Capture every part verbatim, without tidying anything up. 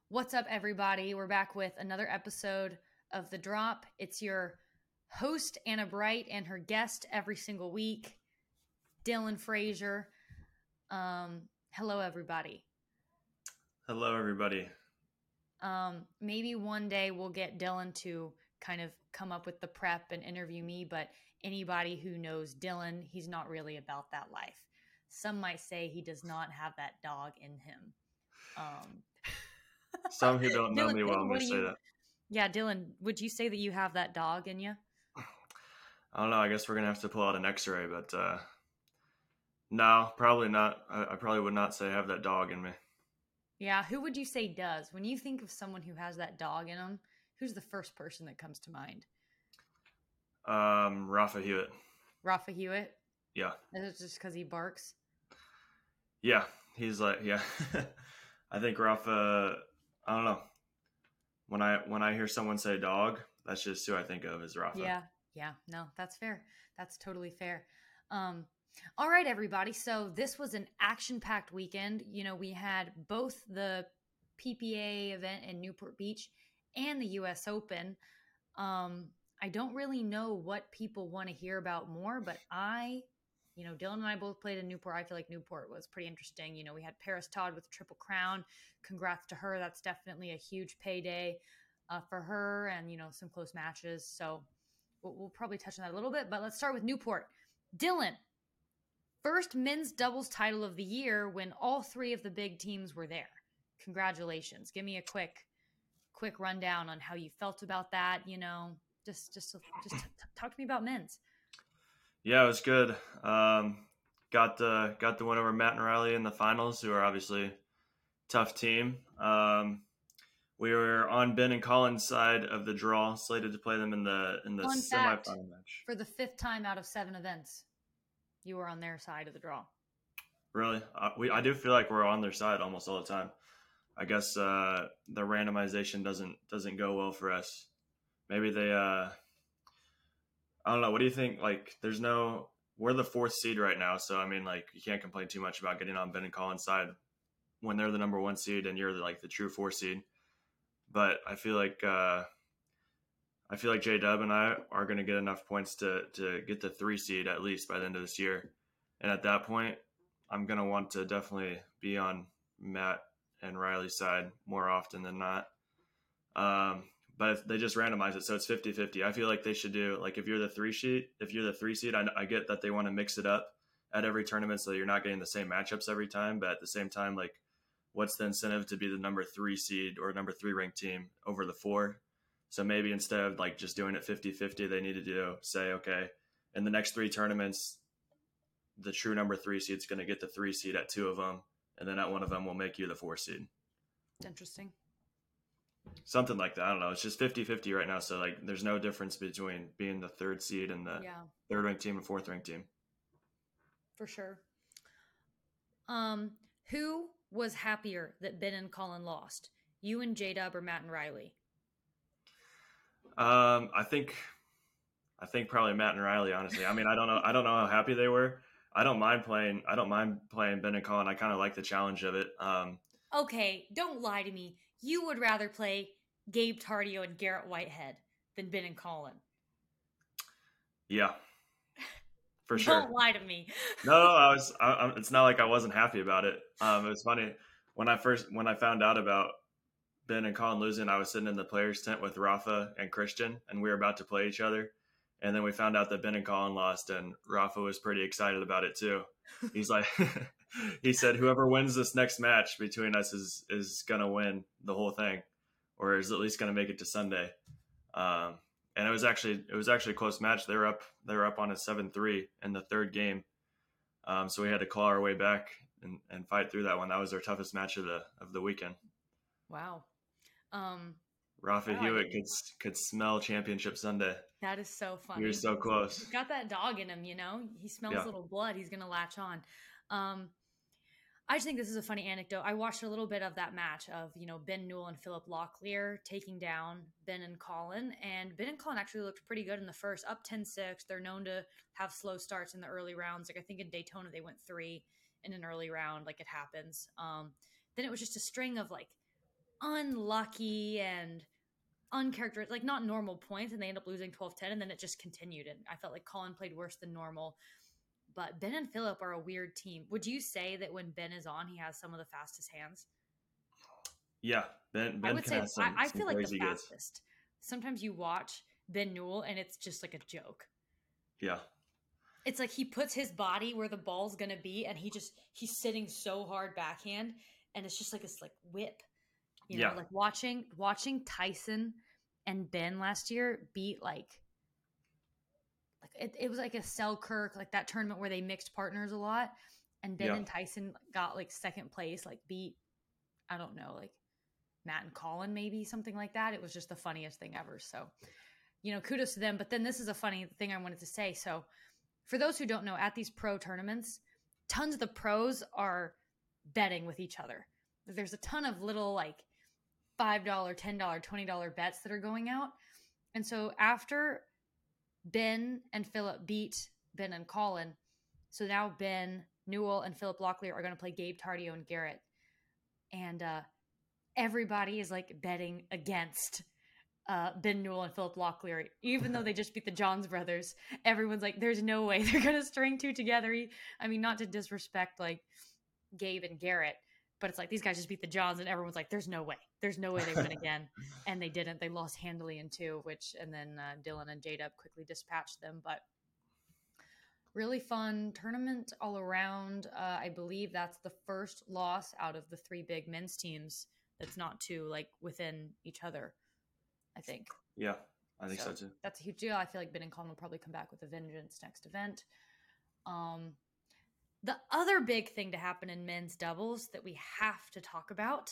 What's up, everybody? We're back with another episode of The Drop. It's your host, Anna Bright, and her guest every single week, Dylan Frazier. Um, hello, everybody. Hello, everybody. Um, maybe one day we'll get Dylan to kind of come up with the prep and interview me, but anybody who knows Dylan, he's not really about that life. Some might say he does not have that dog in him. Um, Some who don't know Dylan, me well Dylan, may what do say you? that. Yeah, Dylan, would you say that you have that dog in you? I don't know. I guess we're gonna have to pull out an X-ray, but uh, no, probably not. I, I probably would not say I have that dog in me. Yeah, who would you say does? When you think of someone who has that dog in them, who's the first person that comes to mind? Um, Rafa Hewitt. Rafa Hewitt? Yeah, Is it just because he barks? yeah. He's like, yeah. I think Rafa. I don't know. When I when I hear someone say dog, that's just who I think of as Rafa. Yeah, yeah. No, that's fair. That's totally fair. Um, all right, everybody. So this was an action-packed weekend. You know, we had both the P P A event in Newport Beach and the U S Open. Um, I don't really know what people want to hear about more, but I, you know, Dylan and I both played in Newport. I feel like Newport was pretty interesting. You know, we had Paris Todd with Triple Crown. Congrats to her. That's definitely a huge payday uh, for her, and, you know, some close matches. So we'll, we'll probably touch on that a little bit, but let's start with Newport. Dylan, first men's doubles title of the year when all three of the big teams were there. Congratulations. Give me a quick quick rundown on how you felt about that. You know, just just just t- talk to me about men's. Yeah, it was good. Um, got the got the win over Matt and Riley in the finals, who are obviously a tough team. Um, we were on Ben and Colin's side of the draw, slated to play them in the in the Fun fact, semifinal match. for the fifth time out of seven events, you were on their side of the draw. Really, uh, we I do feel like we're on their side almost all the time. I guess uh, the randomization doesn't doesn't go well for us. Maybe they. Uh, I don't know. What do you think? Like, there's no. We're the fourth seed right now, so I mean, like, you can't complain too much about getting on Ben and Colin's side when they're the number one seed and you're like the true four seed. But I feel like uh, I feel like J Dub and I are going to get enough points to to get the three seed at least by the end of this year, and at that point, I'm going to want to definitely be on Matt and Riley's side more often than not. Um, but if they just randomize it, so it's fifty-fifty. I feel like they should do, like, if you're the three seed, if you're the three seed, I, I get that they want to mix it up at every tournament so you're not getting the same matchups every time. But at the same time, like, what's the incentive to be the number three seed or number three ranked team over the four? So maybe instead of like just doing it fifty-fifty, they need to do say, okay, in the next three tournaments, the true number three seed is going to get the three seed at two of them, and then at one of them will make you the four seed. It's interesting. Something like that. I don't know. It's just fifty-fifty right now. So, like, there's no difference between being the third seed and the Yeah, third ranked team and fourth ranked team. for sure. Um, who was happier that Ben and Colin lost? You and J Dub or Matt and Riley? Um, I think, I think probably Matt and Riley. Honestly, I mean, I don't know. I don't know how happy they were. I don't mind playing. I don't mind playing Ben and Colin. I kind of like the challenge of it. Um, Okay, don't lie to me. You would rather play Gabe Tardio and Garrett Whitehead than Ben and Colin. yeah, for sure. Don't lie to me. No, I was. I, I, it's not like I wasn't happy about it. Um, it was funny when I first when I found out about Ben and Colin losing. I was sitting in the players' tent with Rafa and Christian, and we were about to play each other. And then we found out that Ben and Colin lost, and Rafa was pretty excited about it too. He's like, he said, "Whoever wins this next match between us is is gonna win the whole thing, or is at least gonna make it to Sunday." Um, and it was actually it was actually a close match. They were up they were up on a seven three in the third game, um, so we had to claw our way back and, and fight through that one. That was our toughest match of the of the weekend. Wow. Um, Rafa wow, Hewitt could could smell Championship Sunday. that is so funny. He was so close. He's got that dog in him, you know? He smells Yeah. a little blood. He's going to latch on. Um, I just think this is a funny anecdote. I watched a little bit of that match of, you know, Ben Newell and Philip Locklear taking down Ben and Colin. And Ben and Colin actually looked pretty good in the first, up ten six. They're known to have slow starts in the early rounds. Like, I think in Daytona, they went three in an early round. Like, it happens. Um, then it was just a string of, like, unlucky and uncharacteristic, like not normal points, and they end up losing twelve ten, and then it just continued. And I felt like Colin played worse than normal. But Ben and Philip are a weird team. Would you say that when Ben is on, he has some of the fastest hands? Yeah, Ben I Ben would can say have I, some I some feel like the crazy goods. fastest. Sometimes you watch Ben Newell and it's just like a joke. Yeah, It's like he puts his body where the ball's gonna be, and he just he's sitting so hard backhand, and it's just like this like whip. You know, yeah, like watching watching Tyson and Ben last year beat like like it, it was like a Selkirk, like that tournament where they mixed partners a lot, and Ben yeah. and Tyson got like second place, like beat I don't know, like Matt and Colin, maybe something like that. It was just the funniest thing ever. So, you know, kudos to them. But then this is a funny thing I wanted to say. So, for those who don't know, at these pro tournaments, tons of the pros are betting with each other. There's a ton of little like five dollars, ten dollars, twenty dollars bets that are going out. And so after Ben and Philip beat Ben and Colin, so now Ben Newell and Philip Locklear are going to play Gabe Tardio and Garrett. And uh, everybody is like betting against uh, Ben Newell and Philip Locklear, even though they just beat the Johns brothers. Everyone's like, there's no way they're going to string two together. I mean, not to disrespect like Gabe and Garrett, but it's like these guys just beat the Johns, and everyone's like, there's no way. There's no way they win again. And they didn't. They lost handily in two, which, and then uh, Dylan and J-Dub quickly dispatched them. But really fun tournament all around. Uh, I believe that's the first loss out of the three big men's teams that's not too like within each other, I think. Yeah, I think so, so too. That's a huge deal. I feel like Ben and Colin will probably come back with a vengeance next event. Um, the other big thing to happen in men's doubles that we have to talk about,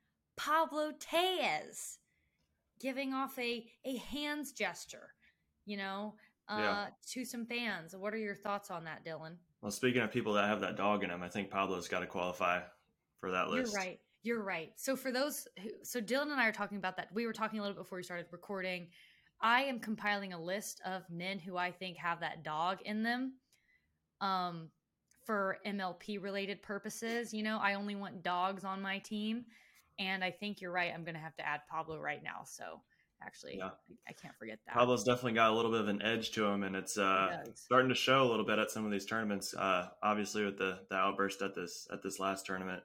Pablo Tellez giving off a, a hands gesture, you know, uh, Yeah. to some fans. What are your thoughts on that, Dylan? Well, speaking of people that have that dog in them, I think Pablo's got to qualify for that list. You're right. You're right. So for those who, so Dylan and I are talking about that. We were talking a little bit before we started recording. I am compiling a list of men who I think have that dog in them. Um, for M L P related purposes, you know, I only want dogs on my team, and I think you're right. I'm going to have to add Pablo right now. So actually, Yeah. I, I can't forget that. Pablo's definitely got a little bit of an edge to him, and it's uh, starting to show a little bit at some of these tournaments. Uh, obviously, with the, the outburst at this at this last tournament,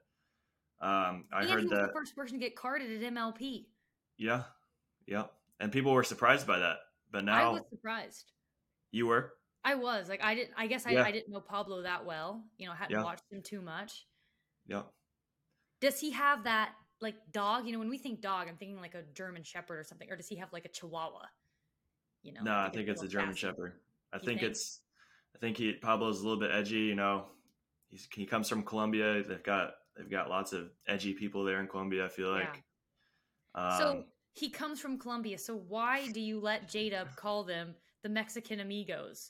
um, I and heard he was that the first person to get carded at M L P. Yeah, yeah, and people were surprised by that. But now I was surprised. You were? I was like, I didn't. I guess I, Yeah. I didn't know Pablo that well. You know, hadn't Yeah. watched him too much. Yeah. Does he have that like dog? You know, when we think dog, I'm thinking like a German Shepherd or something. Or does he have like a Chihuahua? You know, No, like I think it's a German sassy? Shepherd. I You think, think? it's. I think he Pablo's a little bit edgy. You know, he's he comes from Colombia. They've got they've got lots of edgy people there in Colombia. I feel like. Yeah. So Um, he comes from Colombia. So why do you let J-Dub call them the Mexican amigos?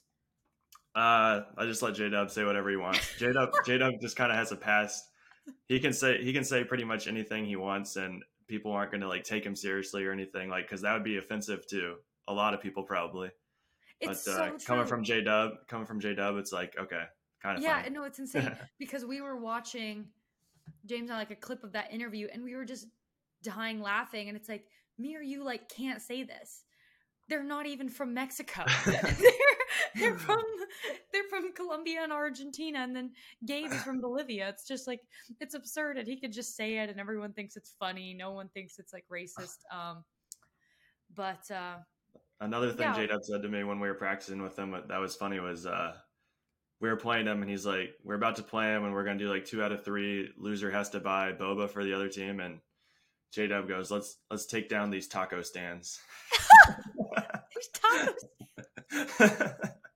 uh, I just let J Dub say whatever he wants. J Dub J Dub just kind of has a past. He can say he can say pretty much anything he wants, and people aren't going to like take him seriously or anything, like because that would be offensive to a lot of people probably. It's but uh, so true. coming from J Dub, coming from J Dub, it's like okay, kind of yeah, funny. no, it's insane because we were watching James on like a clip of that interview, and we were just dying laughing, and it's like, me or you like can't say this. They're not even from Mexico. they're, they're from they're from Colombia and Argentina, and then Gabe is from Bolivia. It's just like it's absurd, and he could just say it, and everyone thinks it's funny. No one thinks it's like racist. Um, but uh, Another thing yeah. J Dub said to me when we were practicing with him that was funny was uh, we were playing him, and he's like, "We're about to play him, and we're gonna do like two out of three. Loser has to buy boba for the other team." And J Dub goes, "Let's let's take down these taco stands." There's tacos.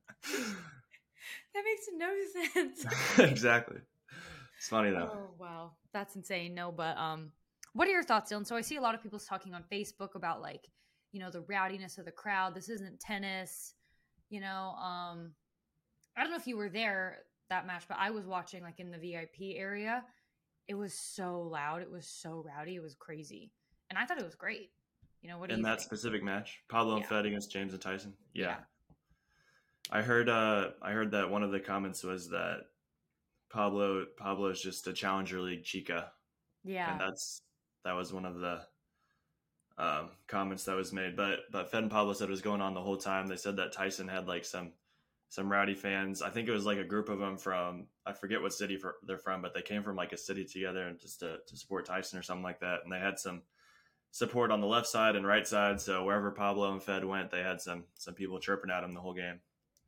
That makes no sense. Exactly. It's funny though. Oh wow, that's insane. No, but um, what are your thoughts, Dylan? So I see a lot of people talking on Facebook about like, you know, the rowdiness of the crowd. This isn't tennis. You know, um, I don't know if you were there that match, but I was watching like in the V I P area. It was so loud. It was so rowdy. It was crazy, and I thought it was great. You know, what do In you that think? specific match, Pablo Yeah. and Fed against James and Tyson. Yeah. Yeah. I heard uh I heard that one of the comments was that Pablo Pablo is just a challenger league chica. Yeah. And that's that was one of the um, comments that was made. But but Fed and Pablo said it was going on the whole time. They said that Tyson had like some some rowdy fans. I think it was like a group of them from, I forget what city for, they're from, but they came from like a city together and just to, to support Tyson or something like that. And they had some support on the left side and right side. So wherever Pablo and Fed went, they had some some people chirping at him the whole game.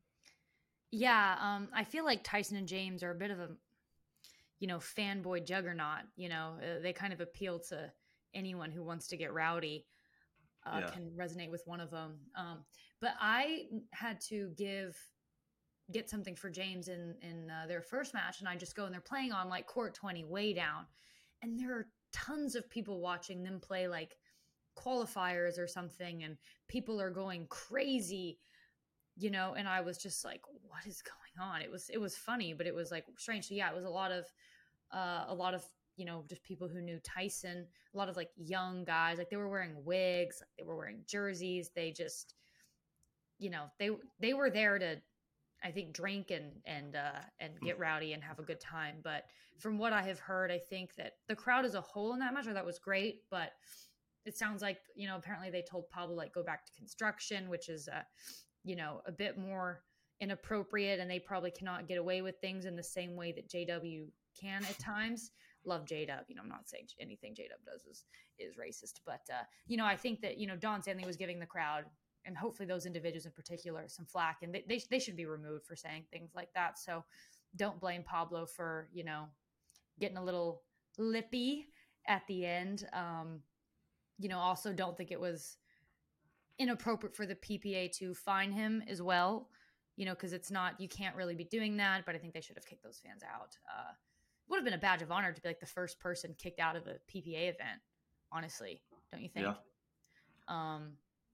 Yeah, um, I feel like Tyson and James are a bit of a, you know, fanboy juggernaut. You know, uh, they kind of appeal to anyone who wants to get rowdy. Uh, Yeah. can resonate with one of them. Um, but I had to give get something for James in in uh, their first match, and I just go and they're playing on like court twenty, way down, and there are tons of people watching them play like qualifiers or something, and people are going crazy, you know. And I was just like, what is going on? It was it was funny, but it was like strange. So yeah, it was a lot of uh, a lot of you know just people who knew Tyson, a lot of like young guys, like they were wearing wigs, they were wearing jerseys, they just you know they they were there to, I think, drink and and uh, and get rowdy and have a good time. But from what I have heard, I think that the crowd as a whole in that match, that was great. But it sounds like, you know, apparently they told Pablo like go back to construction, which is uh, you know a bit more inappropriate, and they probably cannot get away with things in the same way that J W can at times. Love J W, you know, I'm not saying anything J W does is is racist, but uh, you know, I think that you know Don Stanley was giving the crowd, and hopefully those individuals in particular, some flack, and they, they, they should be removed for saying things like that. So don't blame Pablo for, you know, getting a little lippy at the end. Um, you know, also don't think it was inappropriate for the P P A to fine him as well, you know, because it's not, you can't really be doing that, but I think they should have kicked those fans out. Uh, would have been a badge of honor to be like the first person kicked out of a P P A event, honestly, don't you think? Yeah. Um,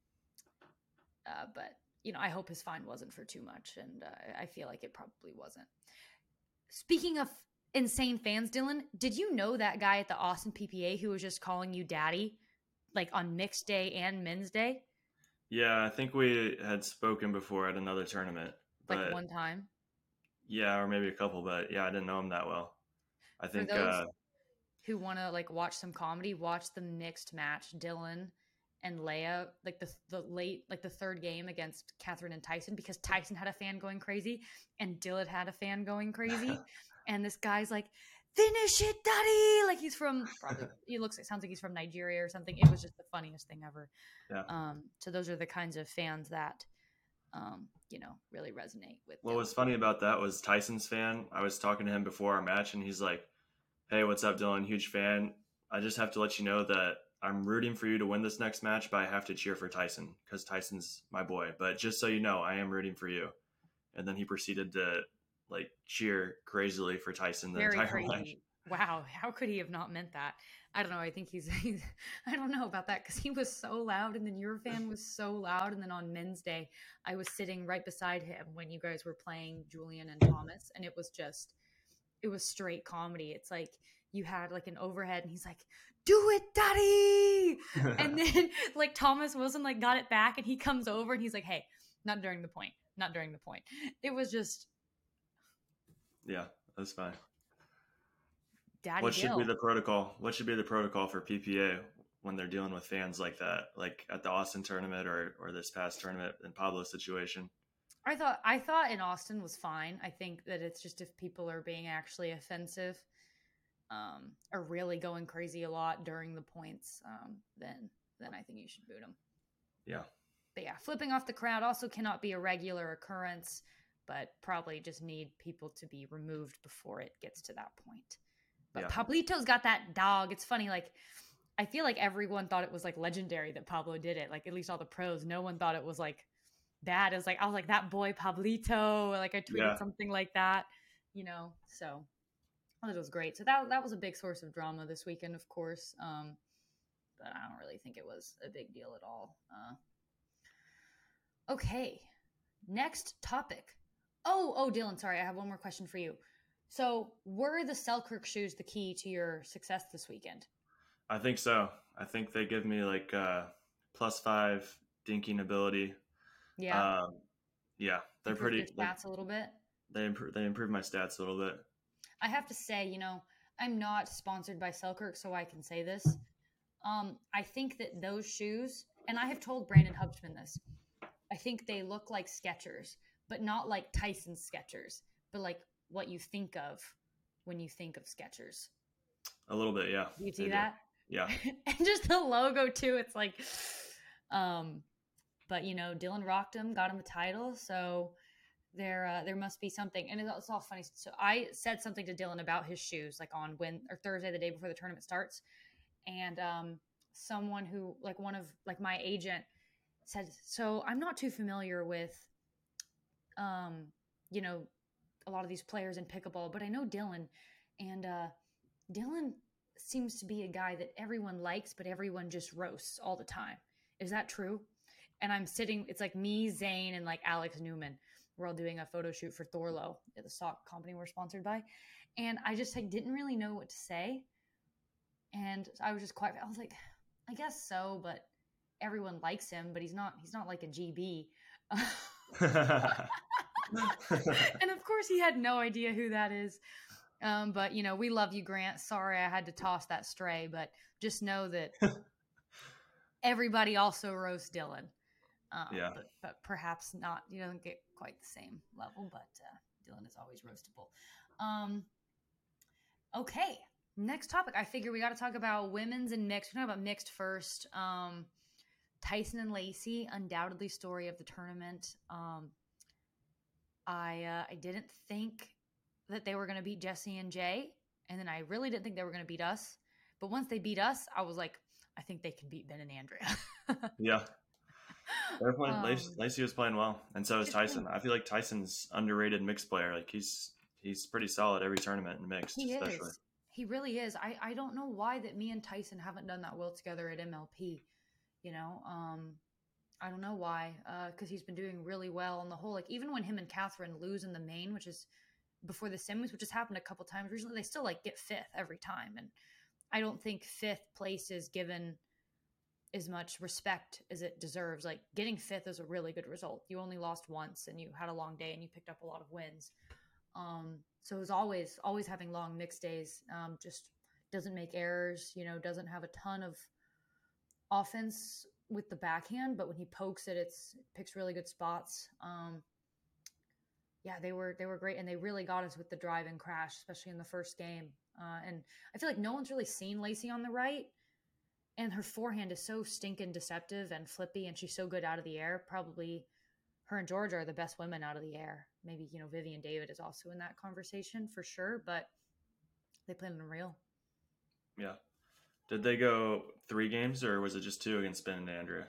Uh, but, you know, I hope his fine wasn't for too much, and uh, I feel like it probably wasn't. Speaking of insane fans, Dylan, did you know that guy at the Austin P P A who was just calling you daddy, like on mixed day and men's day? Yeah, I think we had spoken before at another tournament. Like But one time? yeah, or maybe a couple, but yeah, I didn't know him that well. I For think, those uh, who want to like watch some comedy, watch the mixed match, Dylan and Leia, like the the late, like the third game against Catherine and Tyson, because Tyson had a fan going crazy and Dylan had a fan going crazy. And this guy's like, finish it, daddy. Like he's from, probably, he looks, it sounds like he's from Nigeria or something. It was just the funniest thing ever. yeah. Um, so those are the kinds of fans that, um, you know, really resonate with What Dylan. was funny about that was Tyson's fan. I was talking to him before our match, and he's like, hey, what's up, Dylan? Huge fan. I just have to let you know that I'm rooting for you to win this next match, but I have to cheer for Tyson because Tyson's my boy. But just so you know, I am rooting for you. And then he proceeded to like cheer crazily for Tyson the Very entire crazy. match. Wow, how could he have not meant that? I don't know. I think he's, he's I don't know about that because he was so loud, and then your fan was so loud. And then on men's day, I was sitting right beside him when you guys were playing Julian and Thomas, and it was just, it was straight comedy. It's like you had like an overhead, and he's like, "Do it, daddy!" And then like Thomas Wilson like got it back, and he comes over and he's like, "Hey, not during the point, not during the point." It was just, Yeah, that's fine. Daddy What should Dill. be the protocol? What should be the protocol for P P A when they're dealing with fans like that, like at the Austin tournament or or this past tournament in Pablo's situation? I thought I thought in Austin was fine. I think that it's just if people are being actually offensive, um, or really going crazy a lot during the points, um, then then I think you should boot them. Yeah. But yeah, flipping off the crowd also cannot be a regular occurrence, but probably just need people to be removed before it gets to that point. But Yeah. Pablito's got that dog. It's funny, like I feel like everyone thought it was like legendary that Pablo did it. Like at least all the pros, no one thought it was like bad. It was like I was like that boy Pablito. Like I tweeted Yeah. something like that, you know. So I thought it was great. So that that was a big source of drama this weekend, of course. Um, but I don't really think it was a big deal at all. Uh, okay, next topic. Oh, oh, Dylan, sorry, I have one more question for you. So, were the Selkirk shoes the key to your success this weekend? I think so. I think they give me like uh, plus five dinking ability. Yeah, Um, yeah, they're improve pretty. your Like, stats a little bit. they improve. They improve my stats a little bit. I have to say, you know, I'm not sponsored by Selkirk, so I can say this. Um, I think that those shoes, and I have told Brandon Hubschman this, I think they look like Skechers, but not like Tyson Skechers, but like what you think of when you think of Skechers. A little bit, yeah. Do you see that? Yeah. And just the logo too. It's like, um, but you know, Dylan rocked him, got him a title, so there uh, there must be something. And it's all funny. So I said something to Dylan about his shoes, like on when or Thursday, the day before the tournament starts, and um, someone who like one of like my agent said, so I'm not too familiar with, um, you know, a lot of these players in pickleball, but I know Dylan, and uh, Dylan seems to be a guy that everyone likes, but everyone just roasts all the time. Is that true? And I'm sitting, it's like me, Zane, and like Alex Newman. We're all doing a photo shoot for Thorlo, the sock company we're sponsored by. And I just like didn't really know what to say. And I was just quiet. I was like, I guess so, but everyone likes him, but he's not, he's not like a G B. And of course he had no idea who that is. Um, but you know, we love you, Grant. Sorry I had to toss that stray, but just know that everybody also roasts Dylan. Um, yeah. But, but perhaps not, you don't get quite the same level, but uh, Dylan is always roastable. Um, okay. Next topic. I figure we got to talk about women's and mixed. We're talking about mixed first. Um, Tyson and Lacey, undoubtedly story of the tournament. Um, I, uh, I didn't think that they were going to beat Jesse and Jay. And then I really didn't think they were going to beat us. But once they beat us, I was like, I think they can beat Ben and Andrea. Yeah. They're playing, Um, Lacey, Lacey was playing well, and so is She's Tyson. playing- I feel like Tyson's underrated mixed player. Like he's he's pretty solid every tournament in mixed, He especially. is. He really is. I, I don't know why that me and Tyson haven't done that well together at M L P. You know, um, I don't know why. Because uh, he's been doing really well on the whole. Like even when him and Catherine lose in the main, which is before the semis, which has happened a couple times recently, they still like get fifth every time. And I don't think fifth place is given as much respect as it deserves. Like getting fifth is a really good result. You only lost once and you had a long day and you picked up a lot of wins. Um, so it was always, always having long mixed days. Um, just doesn't make errors, you know, doesn't have a ton of offense with the backhand, but when he pokes it, it's it picks really good spots. Um, yeah, they were, they were great. And they really got us with the drive and crash, especially in the first game. Uh, and I feel like no one's really seen Lacey on the right. And her forehand is so stinking deceptive and flippy, and she's so good out of the air. Probably her and Georgia are the best women out of the air. Maybe, you know, Vivian David is also in that conversation for sure, but they played unreal. Yeah. Did they go three games or was it just two against Ben and Andrea?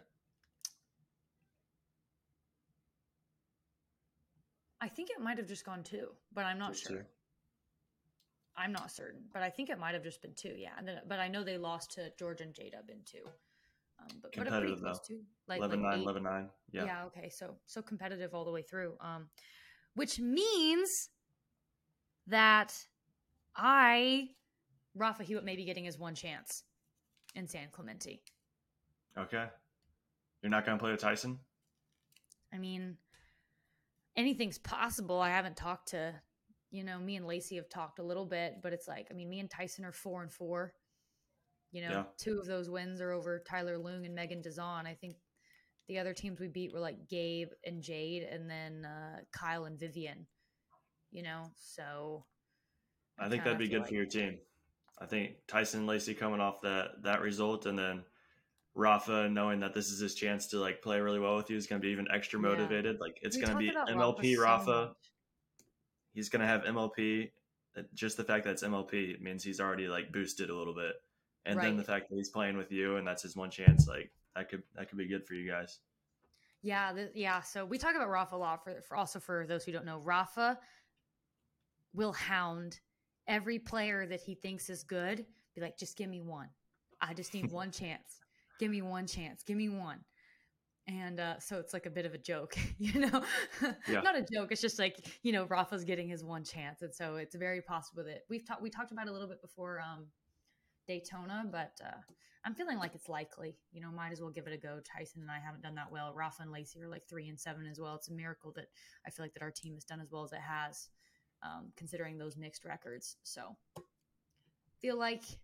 I think it might have just gone two, but I'm not Just sure. two. I'm not certain, but I think it might have just been two. Yeah. And then, but I know they lost to Georgia and J-Dub in two. Um, but, but a pretty Competitive, close though. two. Like, eleven like nine, eight. eleven nine. Yeah. Yeah. Okay. So, so competitive all the way through. Um, which means that I, Rafa Hewitt may be getting his one chance in San Clemente. Okay. You're not going to play with Tyson? I mean, anything's possible. I haven't talked to, you know, me and Lacey have talked a little bit, but it's like, I mean, me and Tyson are four and four. You know, Yeah. two of those wins are over Tyler Loong and Megan Dazan. I think the other teams we beat were like Gabe and Jade, and then uh, Kyle and Vivian. You know, so I think kinda that'd be feel good like- for your team. I think Tyson and Lacey coming off that that result, and then Rafa knowing that this is his chance to like play really well with you is going to be even extra Yeah. motivated. Like it's We going to talk be about M L P Rafa so Rafa. much. He's going to have M L P. Just the fact that it's M L P it means he's already like boosted a little bit, and then Right. the fact that he's playing with you and that's his one chance, like that could that could be good for you guys. Yeah, the, yeah. So we talk about Rafa a lot. For, for also for those who don't know, Rafa will hound every player that he thinks is good. Be like, just give me one. I just need one chance. Give me one chance. Give me one. And uh, so it's like a bit of a joke, you know, Yeah. not a joke. It's just like, you know, Rafa's getting his one chance. And so it's very possible that we've talked, we talked about it a little bit before um, Daytona, but uh, I'm feeling like it's likely, you know, might as well give it a go. Tyson and I haven't done that well. Rafa and Lacey are like three and seven as well. It's a miracle that I feel like that our team has done as well as it has, um, considering those mixed records. So feel like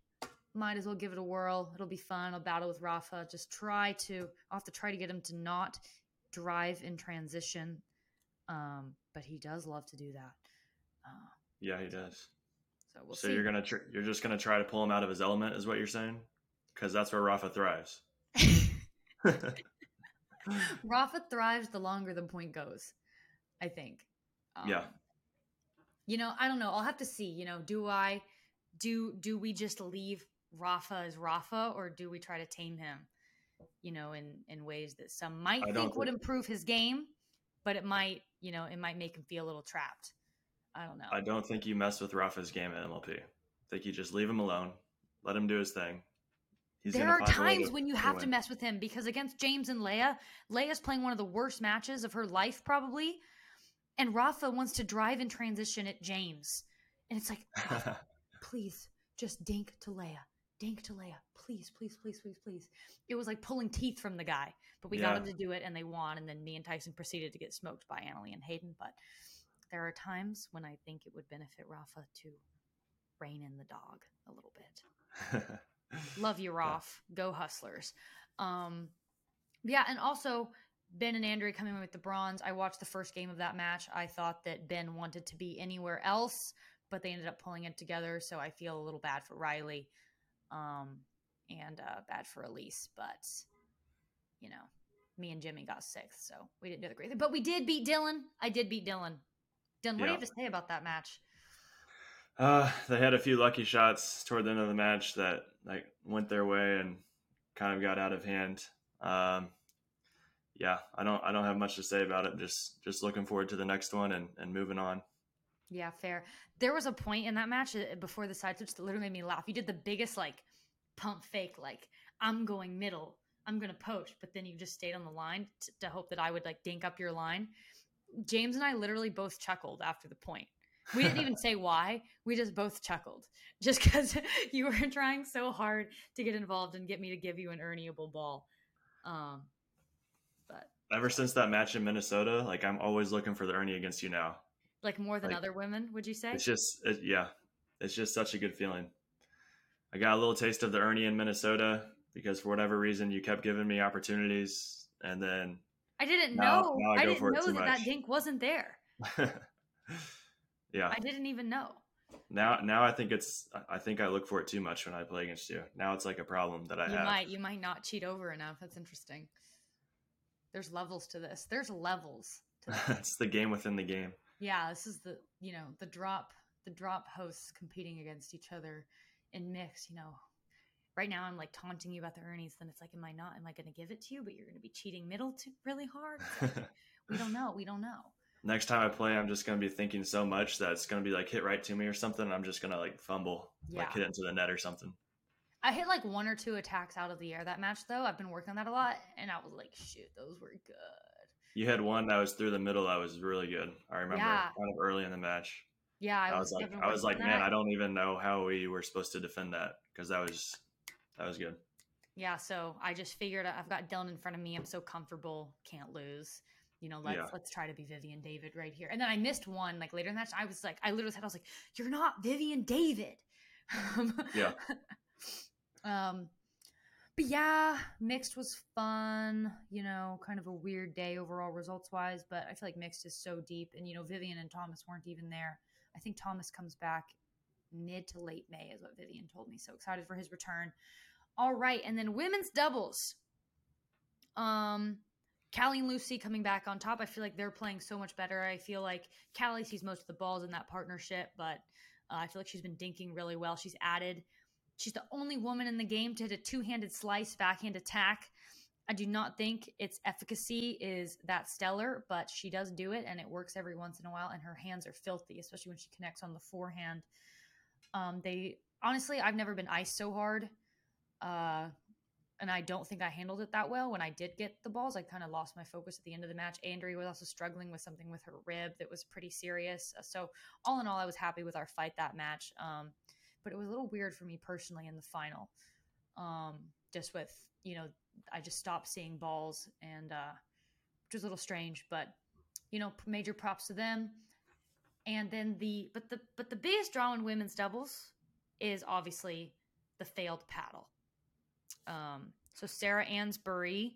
might as well give it a whirl. It'll be fun. I'll battle with Rafa. Just try to, I'll have to try to get him to not drive in transition. Um, but he does love to do that. Uh, Yeah, he does. so we'll So see. you're gonna tr- you're just gonna try to pull him out of his element, is what you're saying? Because that's where Rafa thrives. Rafa thrives the longer the point goes, I think. Um, yeah. You know, I don't know. I'll have to see. You know, do I do do we just leave Rafa as Rafa, or do we try to tame him? You know, in in ways that some might I think don't would think, improve his game, but it might, you know, it might make him feel a little trapped. I don't know. I don't think you mess with Rafa's game at M L P. I think you just leave him alone, let him do his thing. He's There gonna are find a way times to, when you to have to win. mess with him because against James and Leia, Leia's playing one of the worst matches of her life, probably. And Rafa wants to drive in transition at James. And it's like, Rafa, please, just dink to Leia. Dink to Leia. Please, please, please, please, please. It was like pulling teeth from the guy. But we Yeah. got him to do it, and they won. And then me and Tyson proceeded to get smoked by Annalie and Hayden. But there are times when I think it would benefit Rafa to rein in the dog a little bit. Love you, Roth. Yeah. Go Hustlers. Um, yeah, and also Ben and Andrea coming in with the bronze. I watched the first game of that match. I thought that Ben wanted to be anywhere else, but they ended up pulling it together. So I feel a little bad for Riley, um, and uh, bad for Elise. But you know, me and Jimmy got sixth, so we didn't do the great thing. But we did beat Dylan. I did beat Dylan. Dylan, what yeah. do you have to say about that match? Uh, they had a few lucky shots toward the end of the match that like went their way and kind of got out of hand. Um, yeah, I don't I don't have much to say about it. Just just looking forward to the next one and, and moving on. Yeah, fair. There was a point in that match before the side switch that literally made me laugh. You did the biggest like pump fake, like I'm going middle, I'm gonna poach, but then you just stayed on the line t- to hope that I would like dink up your line. James and I literally both chuckled after the point. We didn't even say why. We just both chuckled just because you were trying so hard to get involved and get me to give you an earnable ball. Um, but ever since that match in Minnesota, like I'm always looking for the Ernie against you now. Like more than like, other women, would you say? It's just, it, yeah, it's just such a good feeling. I got a little taste of the Ernie in Minnesota because for whatever reason you kept giving me opportunities, and then I didn't now, know. now I, I go didn't for know it too that much. that dink wasn't there. Yeah, I didn't even know. Now, now I think it's. I think I look for it too much when I play against you. Now it's like a problem that I you have. might, you might not cheat over enough. That's interesting. There's levels to this. There's levels to this. It's the game within the game. Yeah, this is the you know the drop the drop hosts competing against each other in mix. You know, right now I'm like taunting you about the Ernies. Then it's like, am I not? Am I going to give it to you? But you're going to be cheating middle to really hard. Like, we don't know. We don't know. Next time I play, I'm just going to be thinking so much that it's going to be like hit right to me or something. And I'm just going to like fumble, yeah. like hit it into the net or something. I hit like one or two attacks out of the air that match, though. I've been working on that a lot. And I was like, shoot, those were good. You had one that was through the middle that was really good. I remember yeah. kind of early in the match. Yeah. I, I was, was like, I was like, man, I don't even know how we were supposed to defend that because that was, that was good. Yeah. So I just figured I've got Dylan in front of me. I'm so comfortable. Can't lose. You know, let's yeah. let's try to be Vivian David right here. And then I missed one like later in that. I was like, I literally said, I was like, you're not Vivian David. yeah. Um, but yeah, mixed was fun. You know, kind of a weird day overall results wise, but I feel like mixed is so deep. And you know, Vivian and Thomas weren't even there. I think Thomas comes back mid to late May, is what Vivian told me. So excited for his return. All right, and then women's doubles. Um. Callie and Lucy coming back on top. I feel like they're playing so much better. I feel like Callie sees most of the balls in that partnership, but uh, I feel like she's been dinking really well. She's added. She's the only woman in the game to hit a two-handed slice backhand attack. I do not think its efficacy is that stellar, but she does do it, and it works every once in a while, and her hands are filthy, especially when she connects on the forehand. Um, they honestly, I've never been iced so hard. Uh And I don't think I handled it that well. When I did get the balls, I kind of lost my focus at the end of the match. Andrea was also struggling with something with her rib that was pretty serious. So all in all, I was happy with our fight that match. Um, but it was a little weird for me personally in the final. Um, just with, you know, I just stopped seeing balls, and uh, which was a little strange. But, you know, major props to them. And then the, but the, but the biggest draw in women's doubles is obviously the failed paddle. Um, so Sarah Ansbury.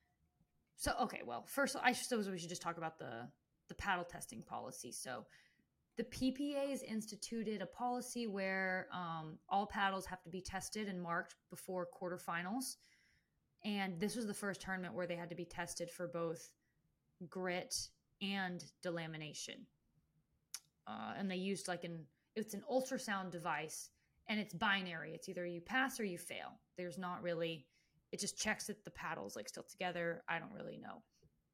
So, okay, well, first, I suppose we should just talk about the, the paddle testing policy. So the P P A has instituted a policy where um, all paddles have to be tested and marked before quarterfinals. And this was the first tournament where they had to be tested for both grit and delamination. Uh, and they used like an, it's an ultrasound device, and it's binary. It's either you pass or you fail. There's not really, it just checks that the paddle's like still together. I don't really know.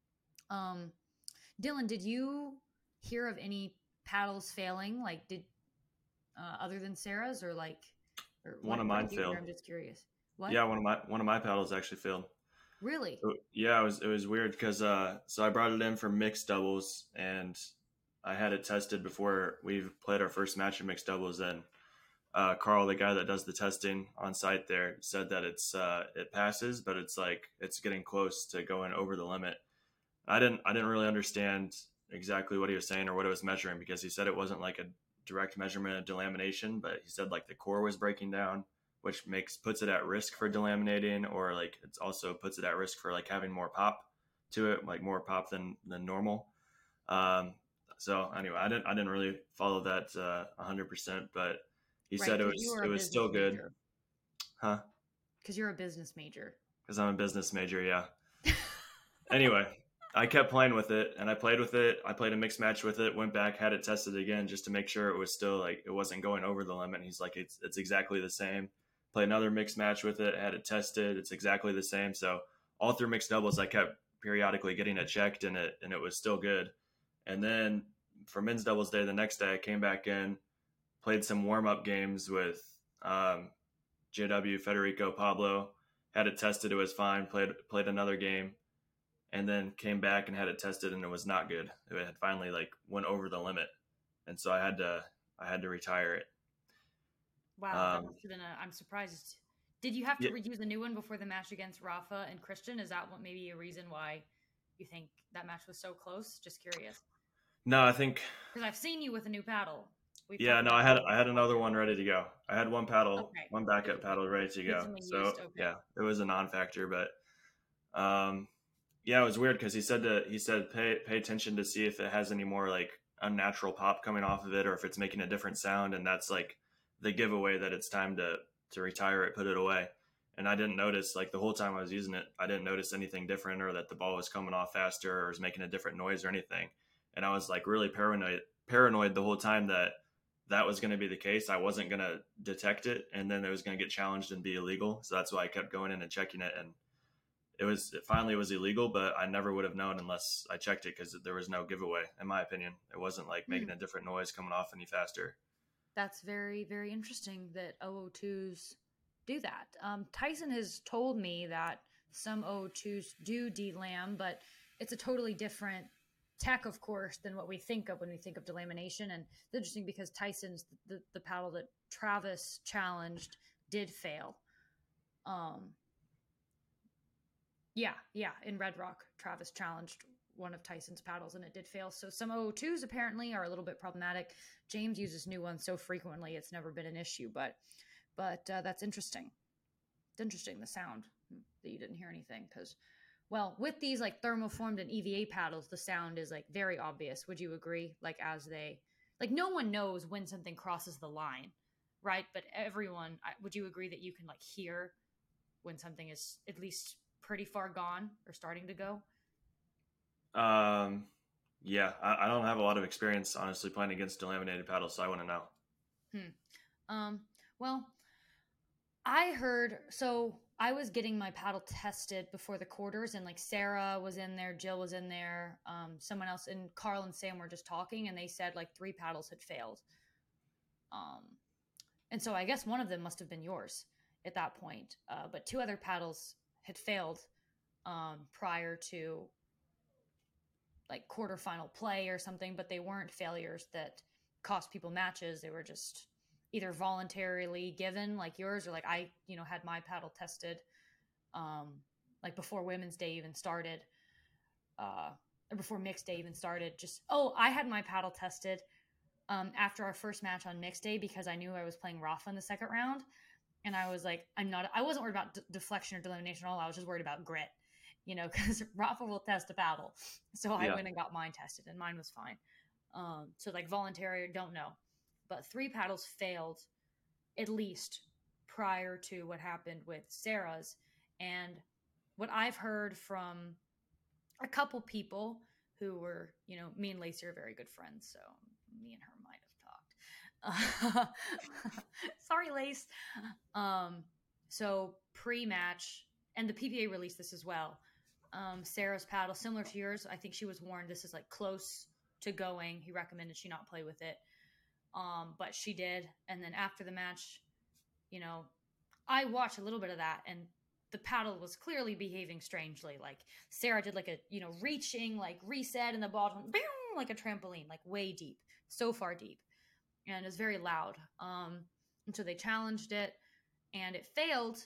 Um, Dylan, did you hear of any paddles failing? Like did, uh, other than Sarah's, or like, or One what, of what mine did you hear? failed. I'm just curious. What? Yeah, one of my one of my paddles actually failed. Really? So, yeah, it was it was weird because uh, so I brought it in for mixed doubles, and I had it tested before we played our first match of mixed doubles. And uh, Carl, the guy that does the testing on site there, said that it's uh, it passes, but it's like it's getting close to going over the limit. I didn't I didn't really understand exactly what he was saying or what it was measuring, because he said it wasn't like a direct measurement of delamination, but he said like the core was breaking down, which makes puts it at risk for delaminating, or like it also puts it at risk for like having more pop to it, like more pop than than normal. Um, so anyway, I didn't I didn't really follow that uh, one hundred percent, but he Right, said it because you was were it a was business still good, major. huh? Because you're a business major. Because I'm a business major, yeah. Anyway, I kept playing with it, and I played with it. I played a mixed match with it, went back, had it tested again just to make sure it was still like it wasn't going over the limit. And he's like, it's it's exactly the same. Play another mixed match with it, had it tested, it's exactly the same. So all through mixed doubles, I kept periodically getting it checked, and it and it was still good. And then for men's doubles day, the next day, I came back in, played some warm up games with um, J W, Federico, Pablo, had it tested, it was fine. Played played another game, and then came back and had it tested, and it was not good. It had finally like went over the limit, and so I had to I had to retire it. Wow, that Um, must have been a. I'm surprised. Did you have to yeah, reuse a new one before the match against Rafa and Christian? Is that what maybe a reason why you think that match was so close? Just curious, no, I think because I've seen you with a new paddle. We've yeah, talked no, about I had that I had another one ready to go. I had one paddle, Okay, one it backup was like paddle ready to go. recently So used. Okay, yeah, it was a non-factor, but um, yeah, it was weird because he said to he said pay pay attention to see if it has any more like unnatural pop coming off of it, or if it's making a different sound, and that's like the giveaway that it's time to to retire it, put it away. And I didn't notice, like the whole time I was using it, I didn't notice anything different, or that the ball was coming off faster or was making a different noise or anything. And I was like really paranoid paranoid the whole time that that was going to be the case. I wasn't going to detect it, and then it was going to get challenged and be illegal. So that's why I kept going in and checking it, and it was it finally was illegal, but I never would have known unless I checked it, because there was no giveaway, in my opinion. It wasn't like hmm. making a different noise coming off any faster. That's very very interesting that O O twos do that. Um, Tyson has told me that some O O twos do delam, but it's a totally different tech, of course, than what we think of when we think of delamination. And it's interesting because Tyson's the, the paddle that Travis challenged did fail. Um, yeah, yeah, in Red Rock, Travis challenged one of Tyson's paddles and it did fail. So some O O twos apparently are a little bit problematic. James uses new ones so frequently it's never been an issue, but but uh, that's interesting. It's interesting, the sound that you didn't hear anything, because well, with these like thermoformed and E V A paddles, the sound is like very obvious. Would you agree? Like as they, like no one knows when something crosses the line, right? But everyone, would you agree that you can like hear when something is at least pretty far gone or starting to go? Um, yeah, I, I don't have a lot of experience, honestly, playing against delaminated paddles, so I want to know. Hmm. Um, well, I heard, so I was getting my paddle tested before the quarters, and like Sarah was in there, Jill was in there, um, someone else, and Carl and Sam were just talking, and they said like three paddles had failed. Um, and so I guess one of them must have been yours at that point, uh, but two other paddles had failed um, prior to like quarterfinal play or something, but they weren't failures that cost people matches. They were just either voluntarily given like yours, or like I, you know, had my paddle tested um, like before Women's Day even started, uh, or before Mixed Day even started. Just, oh, I had my paddle tested um, after our first match on Mixed Day because I knew I was playing Rafa in the second round. And I was like, I'm not, I wasn't worried about d- deflection or delamination at all. I was just worried about grit, you know, because Rafa will test a paddle. So I Yeah. went and got mine tested, and mine was fine. Um, so like voluntary, don't know. But three paddles failed at least prior to what happened with Sarah's. And what I've heard from a couple people who were, you know, me and Lacey are very good friends. So me and her might have talked. Uh, sorry, Lace. Um, so pre-match, and the P P A released this as well. Um, Sarah's paddle, similar to yours, I think she was warned this is like close to going. He recommended she not play with it. Um, but she did. And then after the match, you know, I watched a little bit of that, and the paddle was clearly behaving strangely. Like Sarah did like a, you know, reaching, like reset, and the ball went boom, like a trampoline, like way deep, so far deep. And it was very loud. Um, and so they challenged it, and it failed.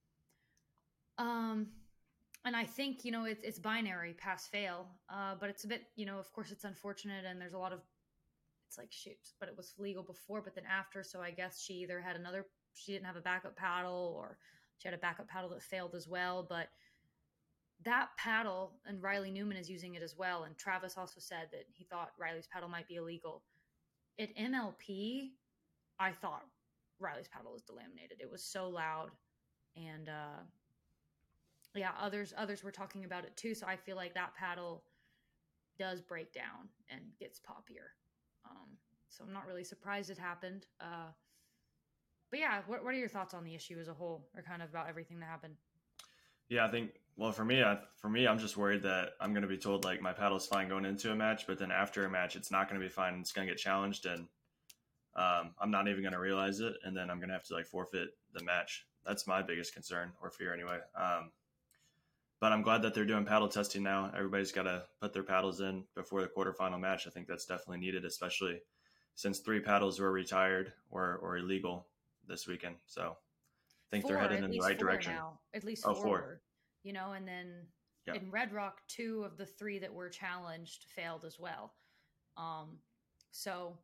Um, and I think, you know, it's, it's binary, pass fail. Uh, but it's a bit, you know, of course it's unfortunate, and there's a lot of, it's like, shoot, but it was legal before, but then after. So I guess she either had another, she didn't have a backup paddle, or she had a backup paddle that failed as well. But that paddle, and Riley Newman is using it as well. And Travis also said that he thought Riley's paddle might be illegal. At M L P, I thought Riley's paddle was delaminated. It was so loud. And uh, yeah, others others were talking about it too. So I feel like that paddle does break down and gets poppier. Um, so I'm not really surprised it happened. Uh, but yeah, what, what are your thoughts on the issue as a whole, or kind of about everything that happened? Yeah, I think, well, for me, I, for me, I'm just worried that I'm going to be told like my paddle's fine going into a match, but then after a match, it's not going to be fine. It's going to get challenged, and um, I'm not even going to realize it, and then I'm going to have to like forfeit the match. That's my biggest concern, or fear anyway. Um, but I'm glad that they're doing paddle testing now. Everybody's got to put their paddles in before the quarterfinal match. I think that's definitely needed, especially since three paddles were retired or, or illegal this weekend. So I think Four, they're heading at in the least right four direction. now. At least Oh, four, four. were, you know, and then Yeah. in Red Rock, two of the three that were challenged failed as well. Um, so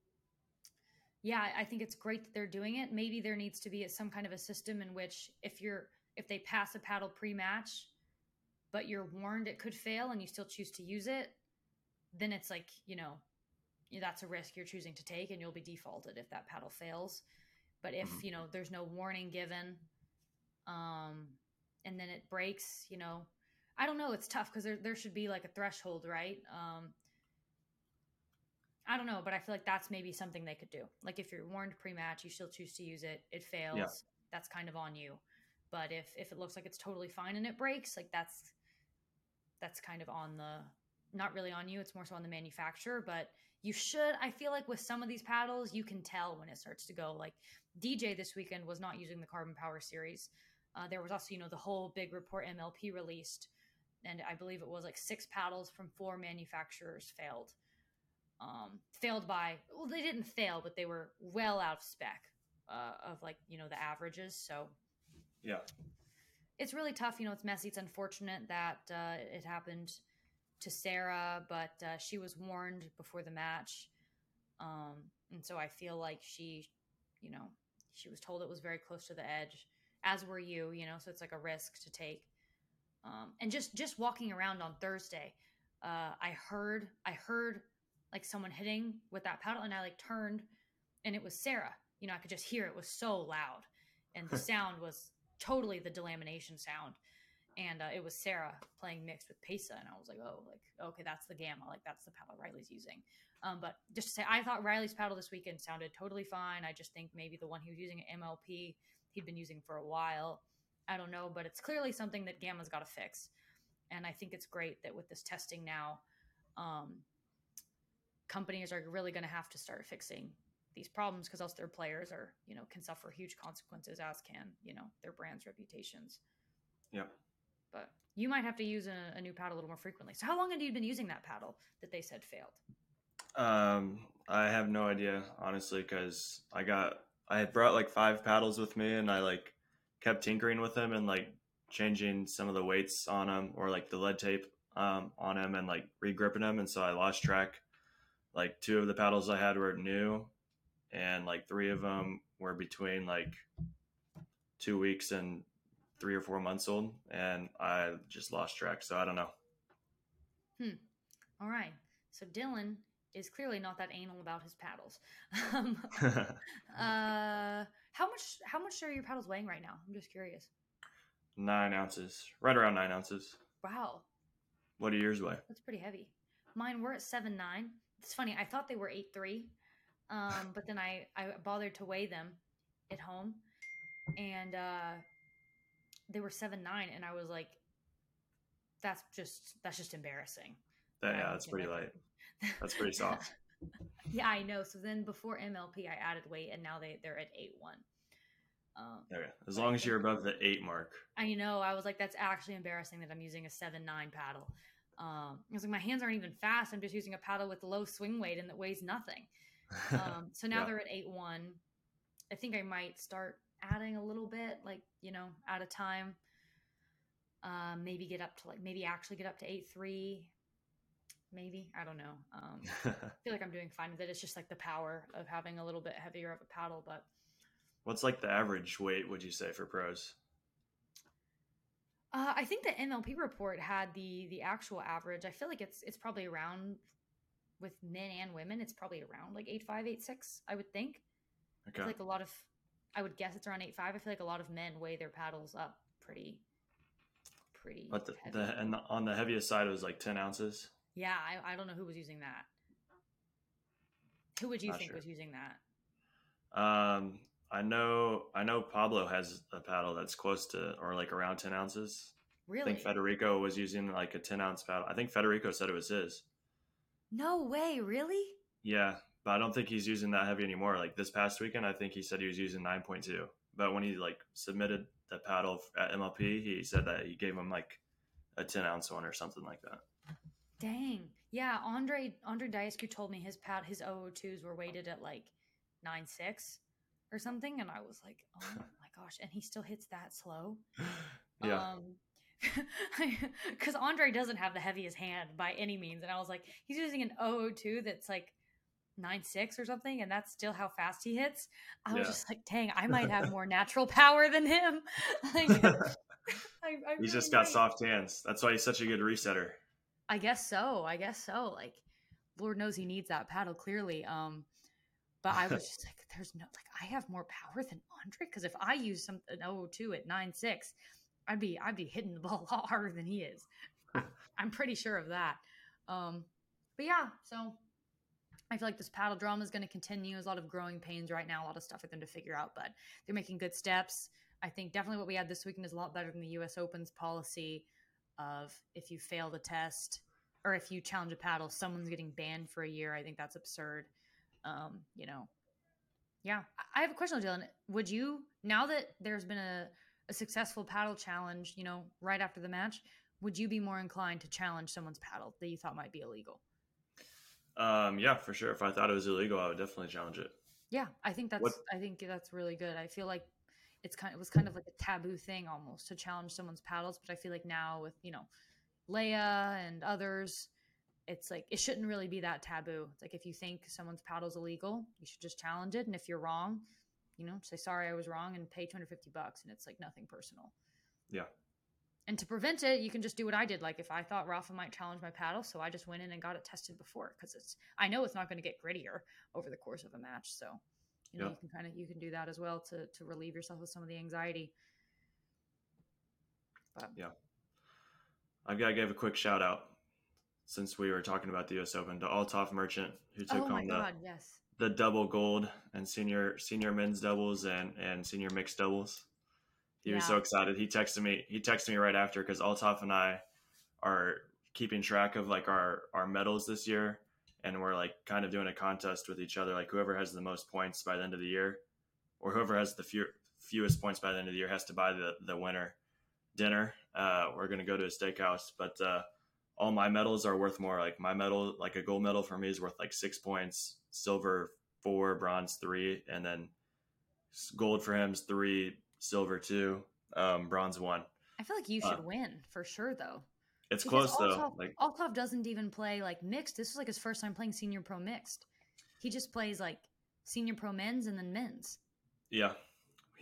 yeah, I think it's great that they're doing it. Maybe there needs to be some kind of a system in which if you're if they pass a paddle pre-match, but you're warned it could fail and you still choose to use it, then it's like, you know, that's a risk you're choosing to take, and you'll be defaulted if that paddle fails. But if, Mhm. you know, there's no warning given, um, and then it breaks, you know, I don't know. It's tough because there, there should be like a threshold, right? Um, I don't know, but I feel like that's maybe something they could do. Like if you're warned pre-match, you still choose to use it. It fails. Yeah. That's kind of on you. But if if it looks like it's totally fine and it breaks, like that's that's kind of on the, not really on you. It's more so on the manufacturer. But you should, I feel like with some of these paddles, you can tell when it starts to go. Like D J this weekend was not using the Carbon Power series. Uh, there was also, you know, the whole big report M L P released, and I believe it was like six paddles from four manufacturers failed. Um, failed by, well, they didn't fail, but they were well out of spec uh, of like, you know, the averages. So Yeah. it's really tough. You know, it's messy. It's unfortunate that uh, it happened to Sarah, but uh, she was warned before the match. Um, and so I feel like she, you know, she was told it was very close to the edge, as were you, you know, so it's like a risk to take. Um, and just, just walking around on Thursday, uh, I heard, I heard like someone hitting with that paddle, and I like turned, and it was Sarah. You know, I could just hear it, it was so loud, and the sound was totally the delamination sound. And uh, it was Sarah playing mixed with Pesa, and I was like, oh, like okay, that's the Gamma, like that's the paddle Riley's using. Um, but just to say, I thought Riley's paddle this weekend sounded totally fine. I just think maybe the one he was using at M L P, he'd been using for a while. I don't know, but it's clearly something that Gamma's got to fix. And I think it's great that with this testing now, um, companies are really going to have to start fixing these problems, because else their players are, you know, can suffer huge consequences, as can, you know, their brands' reputations. Yeah. But you might have to use a, a new paddle a little more frequently. So how long had you been using that paddle that they said failed? Um, I have no idea, honestly, because I got I had brought like five paddles with me, and I like kept tinkering with them and like changing some of the weights on them, or like the lead tape um, on them, and like regripping them, and so I lost track. Like two of the paddles I had were new, and like three of them were between like two weeks and three or four months old, and I just lost track. So I don't know. Hmm. All right. So Dylan is clearly not that anal about his paddles. Um, uh, how much? How much are your paddles weighing right now? I'm just curious. Nine ounces, right around nine ounces. Wow, What do yours weigh? that's pretty heavy. Mine were at seven nine. It's funny. I thought they were eight three, um, but then I I bothered to weigh them at home, and uh, they were seven nine, and I was like, that's just that's just embarrassing. That, And I yeah, don't that's think pretty I light. could. That's pretty soft. Yeah, I know. So then before M L P, I added weight, and now they they're at eight one. Um, Okay, as but long I as think you're above the eight mark. I know. I was like, that's actually embarrassing that I'm using a seven nine paddle. Um, I was like, my hands aren't even fast. I'm just using a paddle with low swing weight and that weighs nothing. Um, so now Yeah. they're at eight one. I think I might start adding a little bit, like, you know, at a time. Um, maybe get up to like, maybe actually get up to eight three. Maybe. I don't know. Um, I feel like I'm doing fine with it. It's just like the power of having a little bit heavier of a paddle. But What's like the average weight, would you say, for pros? uh, I think the M L P report had the the actual average. I feel like it's it's probably around, with men and women, it's probably around like eight five, eight six, I would think. I Okay. feel like a lot of, I would guess it's around eight five. I feel like a lot of men weigh their paddles up pretty, pretty But the, heavy. the and the, on the heaviest side, it was like ten ounces. Yeah, I, I don't know who was using that. Who would you Not think sure. was using that? Um, I know, I know Pablo has a paddle that's close to or like around ten ounces. I Really? think Federico was using like a ten ounce paddle. I think Federico said it was his. No way, really? Yeah, but I don't think he's using that heavy anymore. Like this past weekend, I think he said he was using nine point two. But when he like submitted the paddle at M L P, he said that he gave him like a ten ounce one or something like that. Dang. Yeah, Andre Andre Diascu told me his pad his zero zero twos were weighted at like nine six or something, and I was like, oh my gosh, and he still hits that slow. Yeah. Um because Andre doesn't have the heaviest hand by any means, and I was like, he's using an zero zero two that's like nine six or something, and that's still how fast he hits. I was Yeah. just like, dang, I might have more natural power than him. Like, I, I He's really just got might. soft hands. That's why he's such a good resetter. I guess so. I guess so. Like, Lord knows he needs that paddle clearly. Um, but I was just like, there's no like, I have more power than Andre, because if I use some an zero zero two at nine six, I'd be I'd be hitting the ball a lot harder than he is. I, I'm pretty sure of that. Um, but yeah, so I feel like this paddle drama is going to continue. There's a lot of growing pains right now, a lot of stuff for them to figure out, but they're making good steps. I think definitely what we had this weekend is a lot better than the U S Open's policy of if you fail the test or if you challenge a paddle, someone's getting banned for a year. I think that's absurd. Um, you know, yeah. I have a question, Dylan. Would you, now that there's been a, a successful paddle challenge, you know, right after the match, would you be more inclined to challenge someone's paddle that you thought might be illegal? Um, yeah, for sure. If I thought it was illegal, I would definitely challenge it. Yeah, I think that's What? I think that's really good. I feel like it's kind of, it was kind of like a taboo thing almost to challenge someone's paddles, but I feel like now with, you know, Leia and others, it's like it shouldn't really be that taboo. It's like if you think someone's paddle's illegal, you should just challenge it, and if you're wrong, you know, say sorry I was wrong and pay two hundred fifty bucks, and it's like nothing personal. Yeah. And to prevent it, you can just do what I did. Like if I thought Rafa might challenge my paddle, so I just went in and got it tested before, because it's I know it's not going to get grittier over the course of a match. So, you know, Yeah. you can kind of you can do that as well to to relieve yourself of some of the anxiety. But Yeah. I've got to give a quick shout out, since we were talking about the U S Open, to Althoff Merchant, who took oh my home god, the yes. the double gold and senior senior men's doubles and and senior mixed doubles. He was Yeah. so excited. He texted me. He texted me right after, because Althoff and I are keeping track of like our our medals this year, and we're like kind of doing a contest with each other. Like whoever has the most points by the end of the year, or whoever has the few, fewest points by the end of the year, has to buy the the winner dinner. Uh, we're gonna go to a steakhouse, but uh, all my medals are worth more. Like my medal, like a gold medal for me is worth like six points, silver four, bronze three, and then gold for him is three, silver two, um, bronze one. I feel like you Uh, should win for sure, though. It's Because close though. Althoff, Like Althoff doesn't even play like mixed. This was like his first time playing senior pro mixed. He just plays like senior pro men's and then men's. yeah,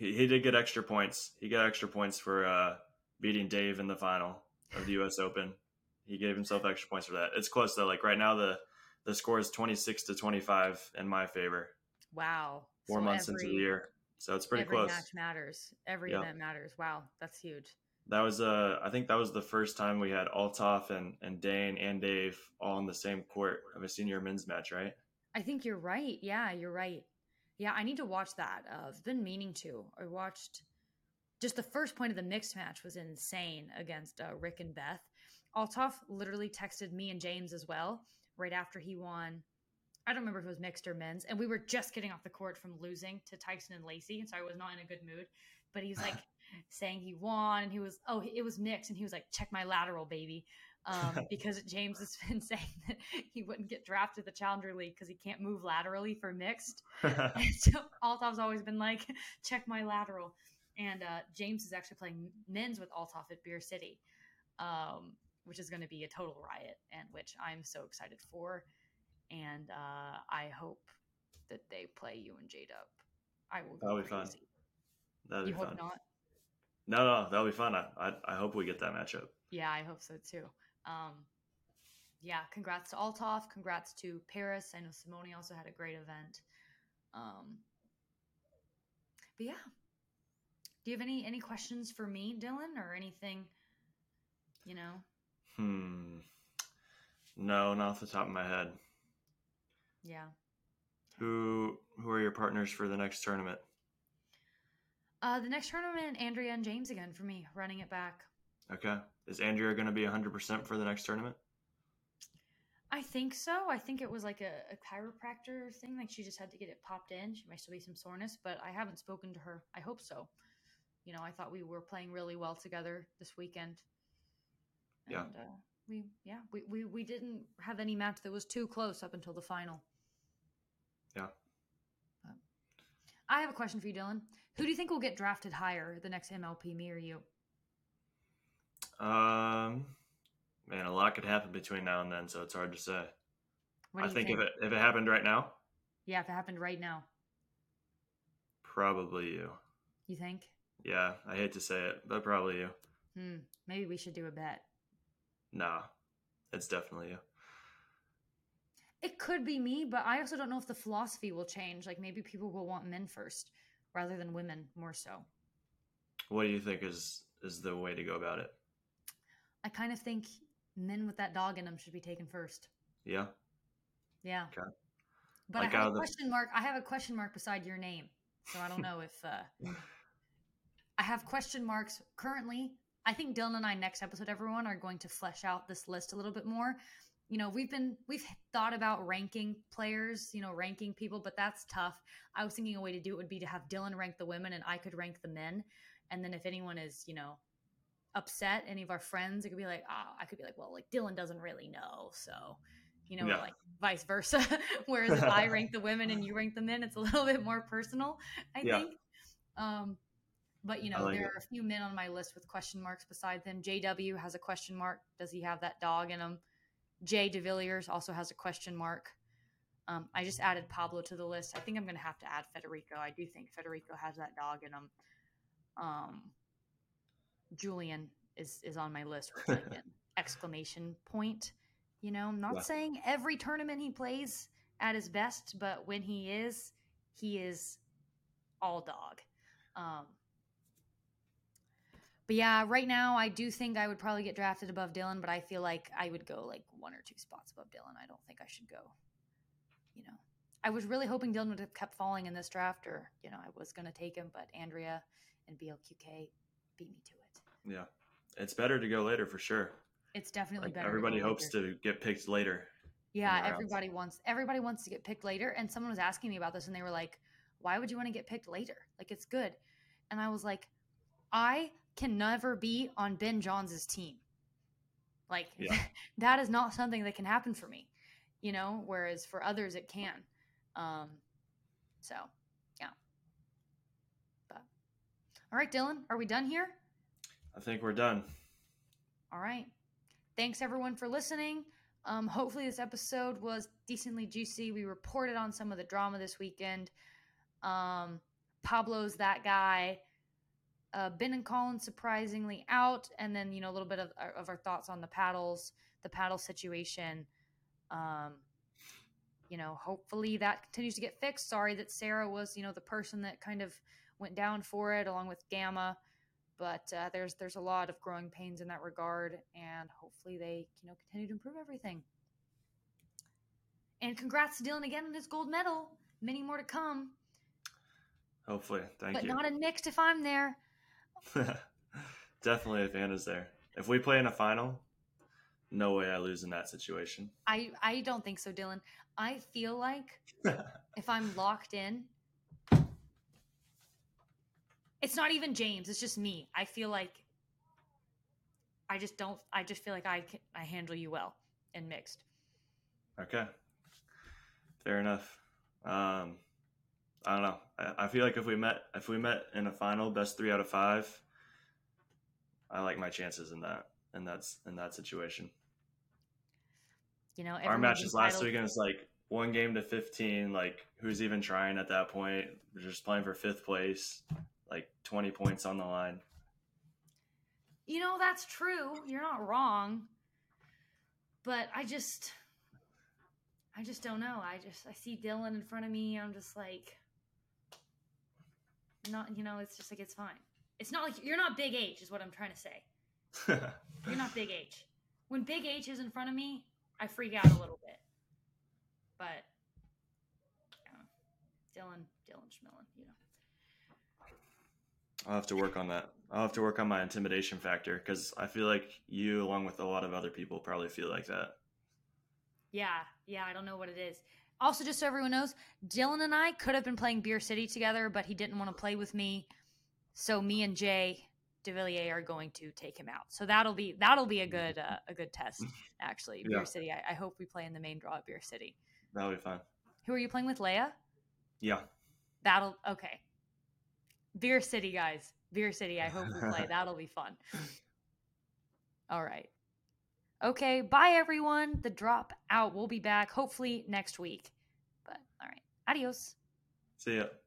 he, he did get extra points. He got extra points for uh, beating Dave in the final of the U S Open. He gave himself extra points for that. It's close though. Like right now, the the score is twenty-six to twenty-five in my favor. Wow. Four So months every, into the year, so it's pretty every close. match matters. Every Yeah. event matters. Wow, that's huge. That was uh, I think that was the first time we had Althoff and and Dane and Dave all on the same court of a senior men's match, right? I think you're right. Yeah, you're right. Yeah, I need to watch that. Uh, I've been meaning to. I watched just the first point of the mixed match was insane against uh, Rick and Beth. Althoff literally texted me and James as well right after he won. I don't remember if it was mixed or men's, and we were just getting off the court from losing to Tyson and Lacey, and so I was not in a good mood. But he was like saying he won, and he was oh it was mixed, and he was like, check my lateral, baby, um, because James has been saying that he wouldn't get drafted to the Challenger League because he can't move laterally for mixed. And so Althoff's always been like, check my lateral, and uh, James is actually playing men's with Althoff at Beer City, um, which is going to be a total riot, and which I'm so excited for. And uh, I hope that they play you and J-Dub. I will go That'll be crazy. fun. That'll You be hope fun. not? No, no, that'll be fun. I, I I hope we get that matchup. Yeah, I hope so too. Um, yeah, congrats to Althoff. Congrats to Paris. I know Simone also had a great event. Um, but yeah, do you have any any questions for me, Dylan, or anything? You know. Hmm. No, not off the top of my head. Yeah. Who who are your partners for the next tournament? Uh, the next tournament, Andrea and James again for me, running it back. Okay. Is Andrea going to be one hundred percent for the next tournament? I think so. I think it was like a, a chiropractor thing. Like she just had to get it popped in. She might still be some soreness, but I haven't spoken to her. I hope so. You know, I thought we were playing really well together this weekend. And, Yeah. Uh, we, yeah, we, we, we didn't have any match that was too close up until the final. Yeah. But I have a question for you, Dylan. Who do you think will get drafted higher the next M L P, me or you? Um, man, a lot could happen between now and then, so it's hard to say. What do I you think, think if it if it happened right now, Yeah, if it happened right now, probably you. you think? Yeah, I hate to say it, but probably you. Hmm. Maybe we should do a bet. Nah, it's definitely you. It could be me, but I also don't know if the philosophy will change. Like maybe people will want men first rather than women more so. What do you think is is the way to go about it? I kind of think men with that dog in them should be taken first. Yeah. Yeah. Okay. But Like I have out a of the- question mark. I have a question mark beside your name. So I don't know if uh, I have question marks currently. I think Dylan and I next episode, everyone, are going to flesh out this list a little bit more. You know, we've been we've thought about ranking players, you know, ranking people, but that's tough. I was thinking a way to do it would be to have Dylan rank the women and I could rank the men. And then if anyone is, you know, upset, any of our friends, it could be like, oh, I could be like, well, like Dylan doesn't really know. So, you know, Yeah. or like vice versa. Whereas if I rank the women and you rank the men, it's a little bit more personal, I Yeah. think. Um, but, you I know, like there it. are a few men on my list with question marks beside them. J W has a question mark. Does he have that dog in him? Jay DeVilliers also has a question mark. Um, I just added Pablo to the list. I think I'm going to have to add Federico. I do think Federico has that dog in him. Um, Julian is is on my list with like an exclamation point. You know, I'm not Yeah. saying every tournament he plays at his best, but when he is, he is all dog. Um, but yeah, right now I do think I would probably get drafted above Dylan, but I feel like I would go like one or two spots above Dylan. I don't think I should go. You know, I was really hoping Dylan would have kept falling in this draft, or you know, I was going to take him, but Andrea and B L Q K beat me to it. Yeah. It's better to go later for sure. It's definitely Like better. everybody to go hopes later. to get picked later. Yeah, in the rounds. everybody wants everybody wants to get picked later. And someone was asking me about this, and they were like, "Why would you want to get picked later? Like it's good." And I was like, "I can never be on Ben Johns' team. Like Yeah. that is not something that can happen for me, you know. Whereas for others, it can. Um, so yeah. But all right, Dylan, are we done here? I think we're done. All right. Thanks everyone for listening. Um, hopefully this episode was decently juicy. We reported on some of the drama this weekend. Um, Pablo's that guy. Uh, Ben and Colin surprisingly out, and then you know a little bit of of our thoughts on the paddles, the paddle situation. Um, you know, hopefully that continues to get fixed. Sorry that Sarah was you know the person that kind of went down for it, along with Gamma. But uh, there's there's a lot of growing pains in that regard, and hopefully they you know continue to improve everything. And congrats to Dylan again on his gold medal. Many more to come. Hopefully, thank but you. But not a Nicked if I'm there. Definitely if Anna's there. If we play in a final, no way I lose in that situation. I, I don't think so, Dylan. I feel like if I'm locked in, it's not even James. It's just me. I feel like I just don't. I just feel like I can, I handle you well in mixed. Okay, fair enough. Um, I don't know. I, I feel like if we met if we met in a final, best three out of five, I like my chances in that and that's in that situation. You know, our matches last weekend is like one game to fifteen. Like, who's even trying at that point? We're just playing for fifth place, like twenty points on the line. You know, that's true. You're not wrong. But I just, I just don't know. I just, I see Dylan in front of me. I'm just like, not, you know, it's just like, it's fine. It's not like, you're not Big H is what I'm trying to say. You're not Big H. When Big H is in front of me, I freak out a little bit. But, you know, Dylan, Dylan Schmillen, you know. I'll have to work on that. I'll have to work on my intimidation factor because I feel like you, along with a lot of other people, probably feel like that. Yeah, yeah, I don't know what it is. Also, just so everyone knows, Dylan and I could have been playing Beer City together, but he didn't want to play with me. So me and Jay DeVilliers are going to take him out. So that'll be that'll be a good uh, a good test, actually. Yeah. Beer City. I, I hope we play in the main draw at Beer City. That'll be fun. Who are you playing with, Leia? Yeah. That'll okay. Beer City, guys. Beer City. I hope we play. That'll be fun. All right. Okay. Bye, everyone. The drop out. We'll be back hopefully next week. But all right. Adios. See ya.